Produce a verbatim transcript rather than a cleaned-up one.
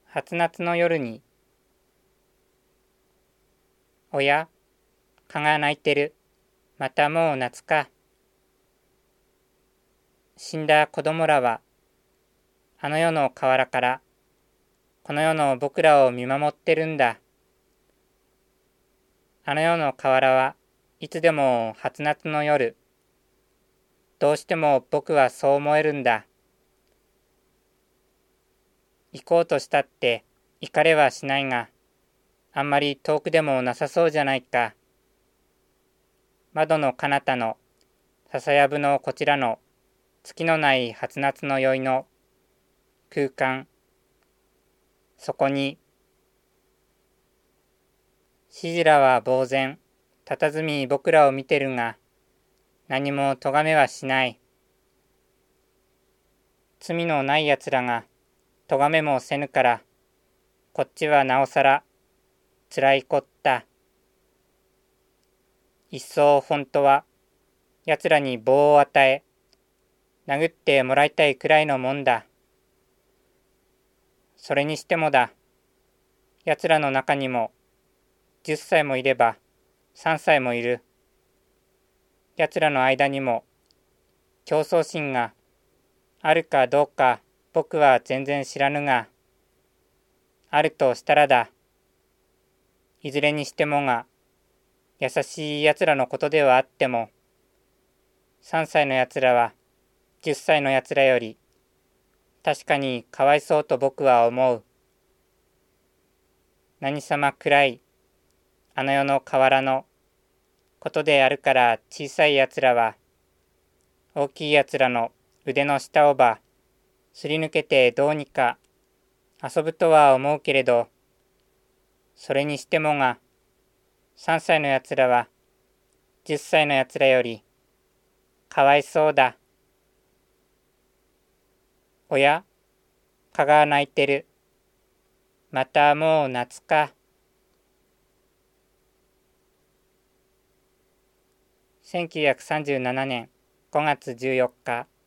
初夏の夜に、おや、蚊が鳴いてる。またもう夏か。死んだ子供らは、あの世の河原から、この世の僕らを見守ってるんだ。あの世の河原はいつでも初夏の夜。どうしても僕はそう思えるんだ。行こうとしたって行かれはしないが、あんまり遠くでもなさそうじゃないか。窓の彼方の笹やぶのこちらの月のない初夏の宵の空間。そこに、シジラは呆然、佇み僕らを見てるが、何も咎めはしない。罪のないやつらが咎めもせぬから、こっちはなおさらつらいこった。一層本当はやつらに棒を与え、殴ってもらいたいくらいのもんだ。それにしてもだ、やつらの中にもじゅっさいもいればさんさいもいる。やつらの間にも競争心があるかどうか僕は全然知らぬが、あるとしたらだ。いずれにしてもが、優しいやつらのことではあっても、さんさいのやつらはじゅっさいのやつらより確かにかわいそうと僕は思う。何様くらいあの世の河原のことであるから小さいやつらは大きいやつらの腕の下をばすり抜けてどうにか遊ぶとは思うけれど、それにしてもがさんさいのやつらはじゅっさいのやつらよりかわいそうだ。おや、蚊が鳴いてる。またもう夏か。せんきゅうひゃくさんじゅうななねんごがつじゅうよっか